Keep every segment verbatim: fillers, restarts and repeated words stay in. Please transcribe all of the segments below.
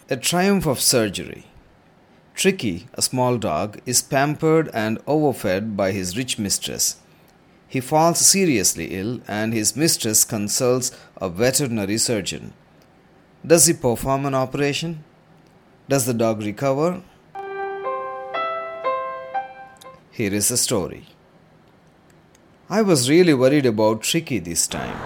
A triumph of surgery. Tricky, a small dog, is pampered and overfed by his rich mistress. He falls seriously ill, and his mistress consults a veterinary surgeon. Does he perform an operation? Does the dog recover? Here is the story. I was really worried about Tricky this time.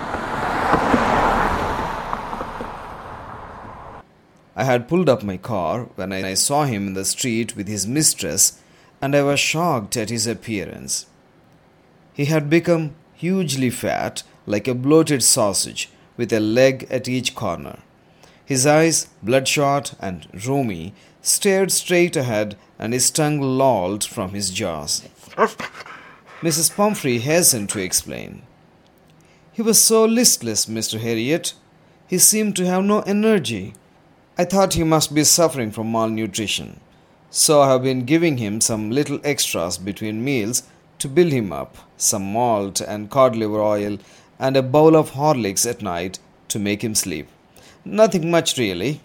I had pulled up my car when I saw him in the street with his mistress, and I was shocked at his appearance. He had become hugely fat, like a bloated sausage, with a leg at each corner. His eyes, bloodshot and rheumy, stared straight ahead, and his tongue lolled from his jaws. Missus Pumphrey hastened to explain. He was so listless, Mister Harriet. He seemed to have no energy. I thought he must be suffering from malnutrition, so I have been giving him some little extras between meals to build him up, some malt and cod liver oil, and a bowl of Horlicks at night to make him sleep. Nothing much, really.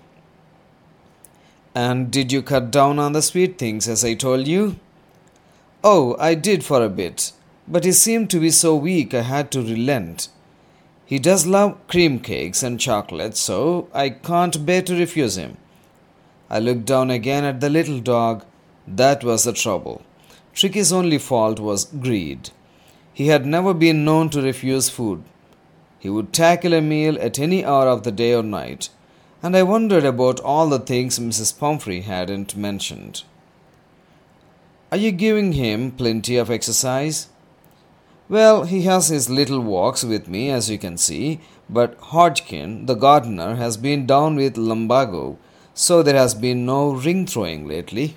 And did you cut down on the sweet things as I told you? Oh, I did for a bit, but he seemed to be so weak I had to relent. He does love cream cakes and chocolates, so I can't bear to refuse him. I looked down again at the little dog. That was the trouble. Tricky's only fault was greed. He had never been known to refuse food. He would tackle a meal at any hour of the day or night, and I wondered about all the things Missus Pumphrey hadn't mentioned. Are you giving him plenty of exercise? Well, he has his little walks with me, as you can see, but Hodgkin, the gardener, has been down with lumbago, so there has been no ring throwing lately.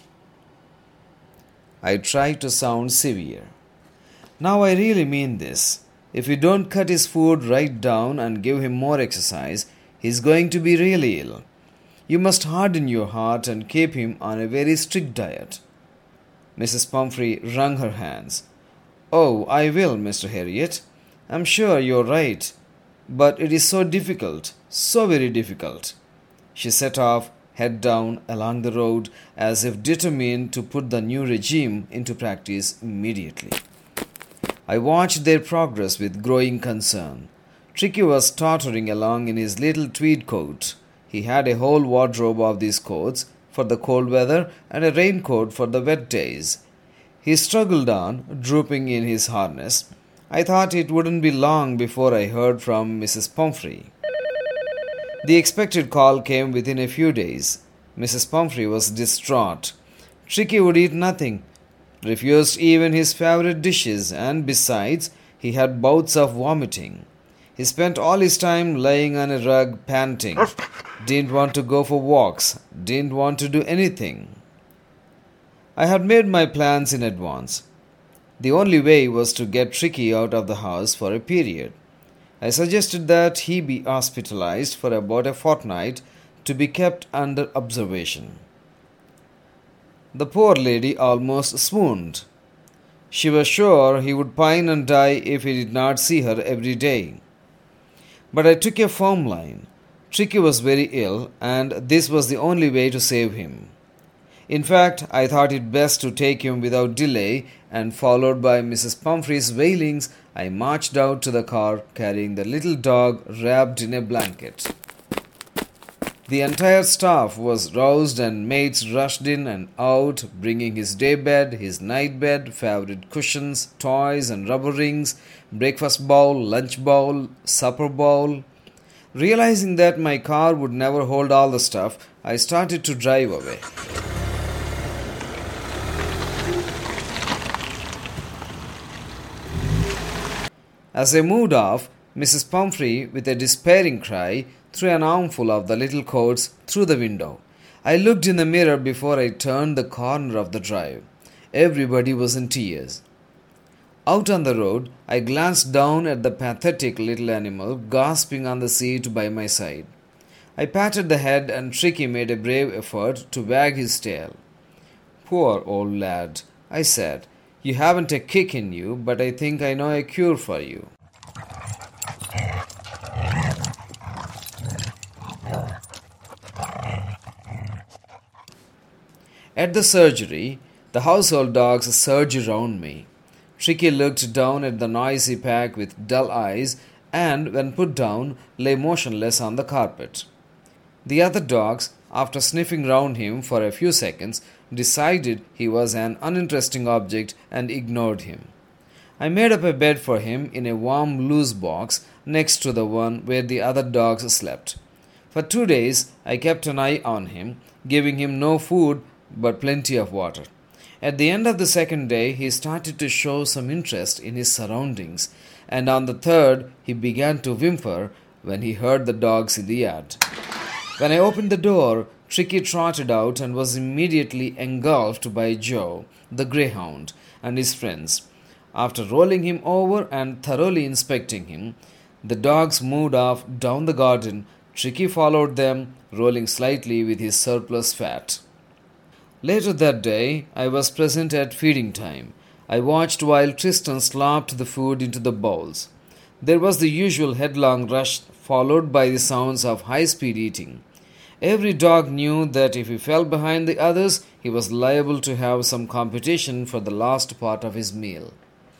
I tried to sound severe. Now I really mean this. If you don't cut his food right down and give him more exercise, he's going to be really ill. You must harden your heart and keep him on a very strict diet. Missus Pumphrey wrung her hands. Oh, I will, Mister Harriet. I'm sure you're right. But it is so difficult, so very difficult. She set off, head down, along the road, as if determined to put the new regime into practice immediately. I watched their progress with growing concern. Tricky was tottering along in his little tweed coat. He had a whole wardrobe of these coats for the cold weather and a raincoat for the wet days. He struggled on, drooping in his harness. I thought it wouldn't be long before I heard from Missus Pumphrey. The expected call came within a few days. Missus Pumphrey was distraught. Tricky would eat nothing, refused even his favorite dishes, and besides, he had bouts of vomiting. He spent all his time lying on a rug, panting. Didn't want to go for walks, didn't want to do anything. I had made my plans in advance. The only way was to get Tricky out of the house for a period. I suggested that he be hospitalized for about a fortnight to be kept under observation. The poor lady almost swooned. She was sure he would pine and die if he did not see her every day. But I took a firm line. Tricky was very ill, and this was the only way to save him. In fact, I thought it best to take him without delay, and followed by Missus Pumphrey's wailings, I marched out to the car carrying the little dog wrapped in a blanket. The entire staff was roused and maids rushed in and out, bringing his daybed, his nightbed, favorite cushions, toys and rubber rings, breakfast bowl, lunch bowl, supper bowl. Realizing that my car would never hold all the stuff, I started to drive away. As I moved off, Missus Pumphrey, with a despairing cry, threw an armful of the little coats through the window. I looked in the mirror before I turned the corner of the drive. Everybody was in tears. Out on the road, I glanced down at the pathetic little animal gasping on the seat by my side. I patted the head, and Tricky made a brave effort to wag his tail. Poor old lad, I said. You haven't a kick in you, but I think I know a cure for you. At the surgery, the household dogs surged around me. Tricky looked down at the noisy pack with dull eyes and, when put down, lay motionless on the carpet. The other dogs, after sniffing round him for a few seconds, decided he was an uninteresting object and ignored him. I made up a bed for him in a warm loose box next to the one where the other dogs slept. For two days I kept an eye on him, giving him no food but plenty of water. At the end of the second day he started to show some interest in his surroundings, and on the third he began to whimper when he heard the dogs in the yard. When I opened the door, Tricky trotted out and was immediately engulfed by Joe, the greyhound, and his friends. After rolling him over and thoroughly inspecting him, the dogs moved off down the garden. Tricky followed them, rolling slightly with his surplus fat. Later that day, I was present at feeding time. I watched while Tristan slopped the food into the bowls. There was the usual headlong rush, followed by the sounds of high-speed eating. Every dog knew that if he fell behind the others, he was liable to have some competition for the last part of his meal.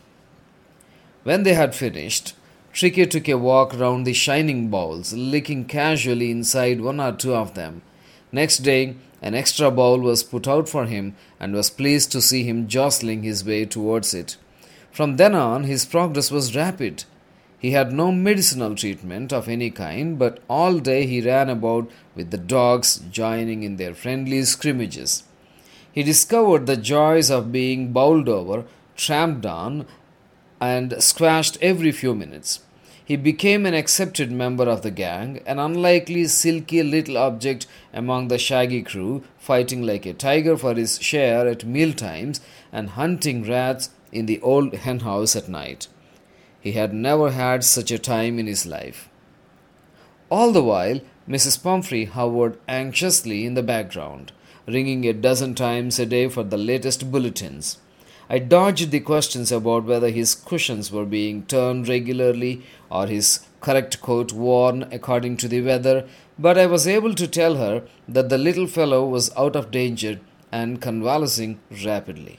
When they had finished, Tricky took a walk round the shining bowls, licking casually inside one or two of them. Next day, an extra bowl was put out for him and was pleased to see him jostling his way towards it. From then on, his progress was rapid. He had no medicinal treatment of any kind, but all day he ran about with the dogs, joining in their friendly scrimmages. He discovered the joys of being bowled over, tramped on, and squashed every few minutes. He became an accepted member of the gang, an unlikely, silky little object among the shaggy crew, fighting like a tiger for his share at mealtimes and hunting rats in the old henhouse at night. He had never had such a time in his life. All the while, Missus Pumphrey hovered anxiously in the background, ringing a dozen times a day for the latest bulletins. I dodged the questions about whether his cushions were being turned regularly or his correct coat worn according to the weather, but I was able to tell her that the little fellow was out of danger and convalescing rapidly.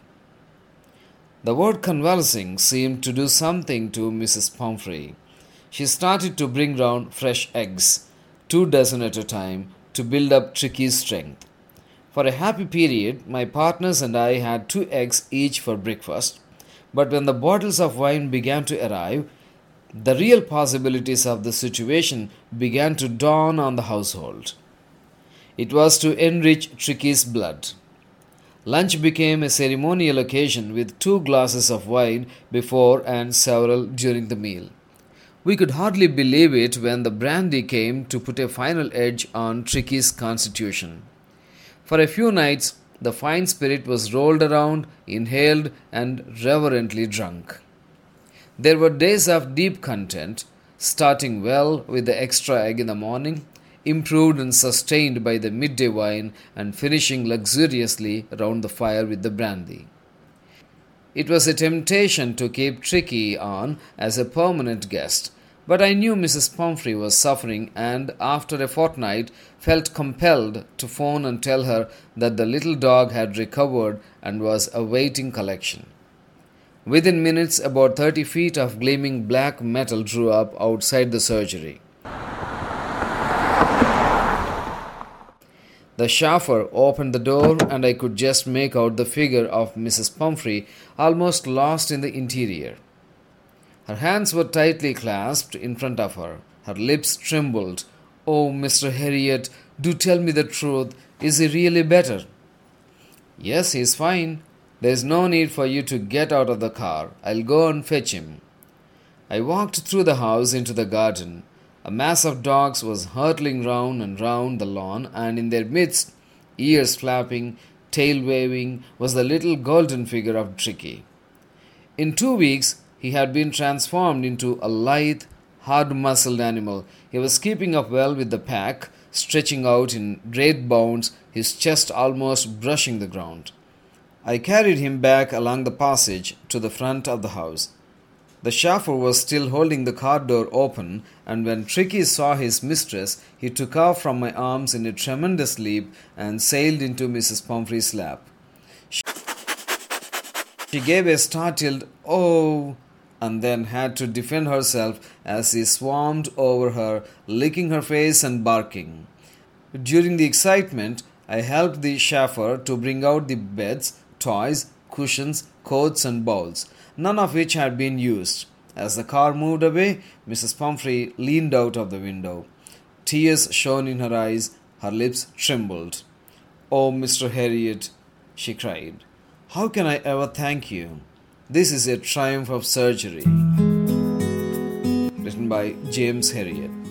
The word convalescing seemed to do something to Missus Pumphrey. She started to bring round fresh eggs, two dozen at a time, to build up Tricky's strength. For a happy period, my partners and I had two eggs each for breakfast, but when the bottles of wine began to arrive, the real possibilities of the situation began to dawn on the household. It was to enrich Tricky's blood. Lunch became a ceremonial occasion with two glasses of wine before and several during the meal. We could hardly believe it when the brandy came to put a final edge on Tricky's constitution. For a few nights, the fine spirit was rolled around, inhaled, and reverently drunk. There were days of deep content, starting well with the extra egg in the morning, improved and sustained by the midday wine, and finishing luxuriously round the fire with the brandy. It was a temptation to keep Tricky on as a permanent guest, but I knew Missus Pumphrey was suffering and, after a fortnight, felt compelled to phone and tell her that the little dog had recovered and was awaiting collection. Within minutes, about thirty feet of gleaming black metal drew up outside the surgery. The chauffeur opened the door and I could just make out the figure of Missus Pumphrey almost lost in the interior. Her hands were tightly clasped in front of her. Her lips trembled. "Oh, Mister Harriet, do tell me the truth. Is he really better?" "Yes, he is fine. There is no need for you to get out of the car. I'll go and fetch him." I walked through the house into the garden. A mass of dogs was hurtling round and round the lawn, and in their midst, ears flapping, tail waving, was the little golden figure of Tricky. In two weeks, he had been transformed into a lithe, hard-muscled animal. He was keeping up well with the pack, stretching out in great bounds, his chest almost brushing the ground. I carried him back along the passage to the front of the house. The chauffeur was still holding the car door open, and when Tricky saw his mistress, he took off from my arms in a tremendous leap and sailed into Missus Pumphrey's lap. She gave a startled "oh" and then had to defend herself as he swarmed over her, licking her face and barking. During the excitement, I helped the chauffeur to bring out the beds, toys, cushions, coats, and bowls, none of which had been used. As the car moved away, Missus Pumphrey leaned out of the window. Tears shone in her eyes, her lips trembled. "Oh, Mister Harriet," she cried, "how can I ever thank you? This is a triumph of surgery." Written by James Herriot.